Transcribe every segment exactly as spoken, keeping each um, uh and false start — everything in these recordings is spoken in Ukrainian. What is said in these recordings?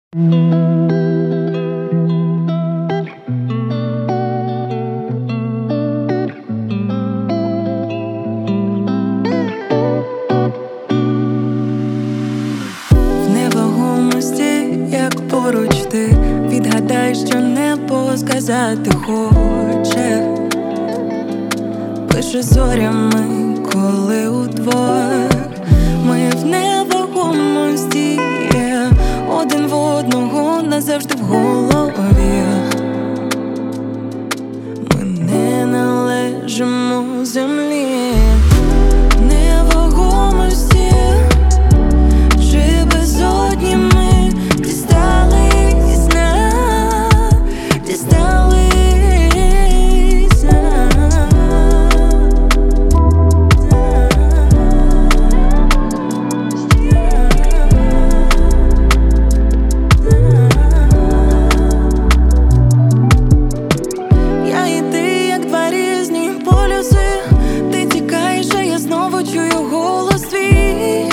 В невагомості, як поруч ти, відгадай, що небо сказати хоче. Пише зорями, коли удвох ми в невагомості, один в одного назавжди в голові. Ми не належимо землі. Невагомості, чи безодні ми дістались на, дістались на. Я і ти, як два різні полюси. Ти тікаєш, а я знову чую голос твій.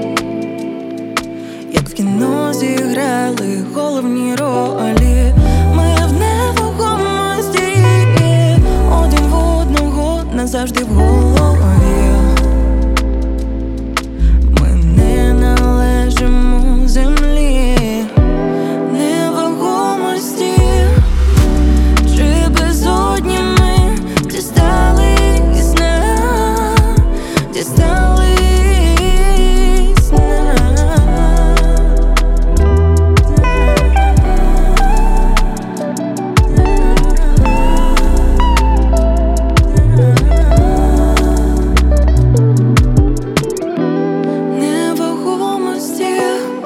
Як в кіно зіграли головні ролі. Ми в невагомості, один в одного назавжди в голові. Ми не належимо землі. Невагомості, чи безодні ми дістались на, дістались на. Невагомості,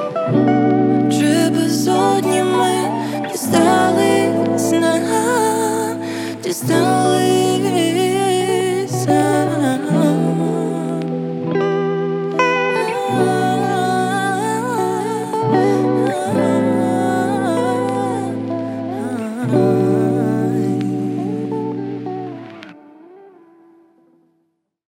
чи безодні ми дістались на, дістались на.